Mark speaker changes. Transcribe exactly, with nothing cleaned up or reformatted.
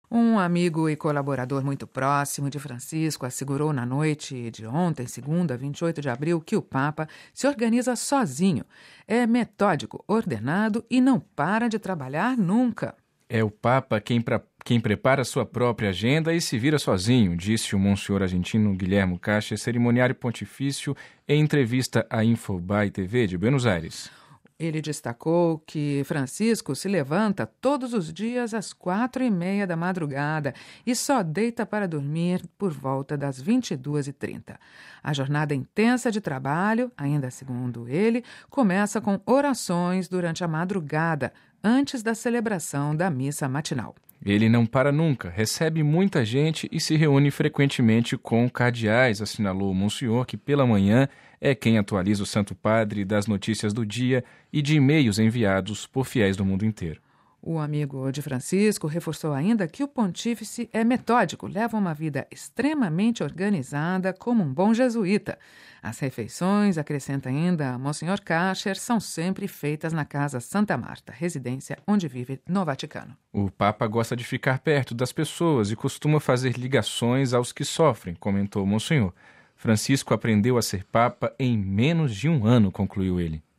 Speaker 1: Um amigo e colaborador muito próximo de Francisco assegurou na noite de ontem, segunda, vinte e oito de abril, que o Papa se organiza sozinho. É metódico, ordenado e não para de trabalhar nunca.
Speaker 2: É o Papa quem, pra, quem prepara sua própria agenda e se vira sozinho, disse o monsenhor argentino Guilherme Caixa, cerimoniário pontifício, em entrevista à Infobae T V de Buenos Aires.
Speaker 1: Ele destacou que Francisco se levanta todos os dias às quatro e meia da madrugada e só deita para dormir por volta das vinte e duas e trinta. A jornada intensa de trabalho, ainda segundo ele, começa com orações durante a madrugada, antes da celebração da missa matinal.
Speaker 2: Ele não para nunca, recebe muita gente e se reúne frequentemente com cardeais, assinalou o monsenhor, que pela manhã é quem atualiza o Santo Padre das notícias do dia e de e-mails enviados por fiéis do mundo inteiro.
Speaker 1: O amigo de Francisco reforçou ainda que o pontífice é metódico, leva uma vida extremamente organizada como um bom jesuíta. As refeições, acrescenta ainda Monsenhor Kasher, são sempre feitas na Casa Santa Marta, residência onde vive no Vaticano.
Speaker 2: O Papa gosta de ficar perto das pessoas e costuma fazer ligações aos que sofrem, comentou o Monsenhor. Francisco aprendeu a ser Papa em menos de um ano, concluiu ele.